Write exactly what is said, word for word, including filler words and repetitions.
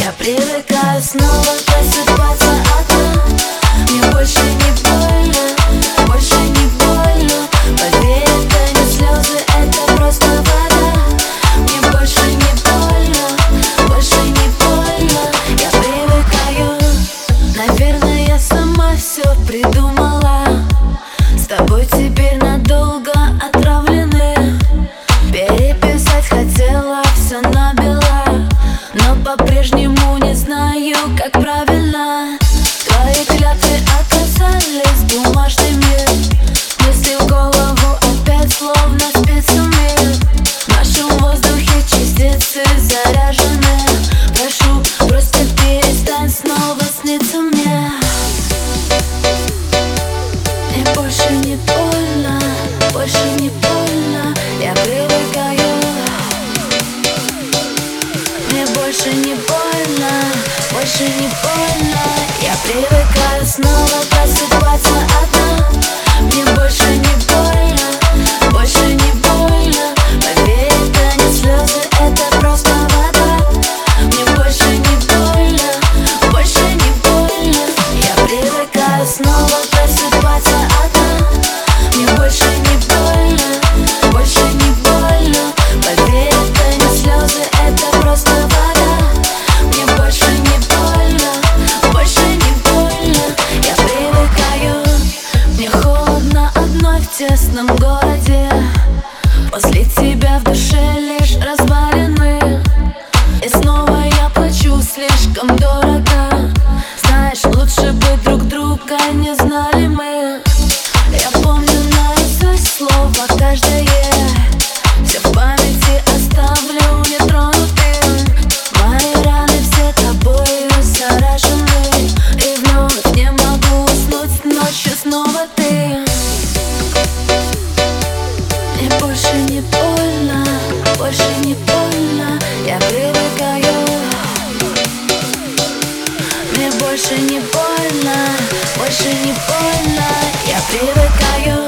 Я привыкаю снова просыпаться одна. Мне больше не больно, больше не больно. Поверь, это не слезы, это просто вода. Мне больше не больно, больше не больно. Я привыкаю. Наверное, я сама все придумала. С тобой теперь надолго отравлены. Переписать хотела все набила, но по-прежнему не знаю, как правильно. Твои клятвы оказались бумажными. Мысли в голову опять словно спецами. В нашем воздухе частицы заряжены. Прошу, просто перестань снова сниться мне. Мне больше не больно, больше не больно. Я привыкаю. Мне больше не больно, больше не больно. Я привыкаю снова просыпаться одна. Мне больше не больно, больше не больно. Поверь, это не слезы, это просто вода. Мне больше не больно, больше не больно. Я привыкаю снова просыпаться одна. Мне больше не больно, больше не больно. Поверь, это не слезы, это просто вода. Мне больше не больно, больше не больно. Я привыкаю. Мне холодно одной в тесном городе. После тебя в душе лишь развалины. И снова я плачу слишком дорого. Знаешь, лучше бы друг друга не знали мы. Я помню наизусть слово каждое. Все в памяти оставлю нетронутым. Мои раны все тобою заражены. И вновь не могу уснуть ночью снова ты. Мне больше не больно, больше не больно. Я привыкаю. Мне больше не больно, больше не больно. Я привыкаю.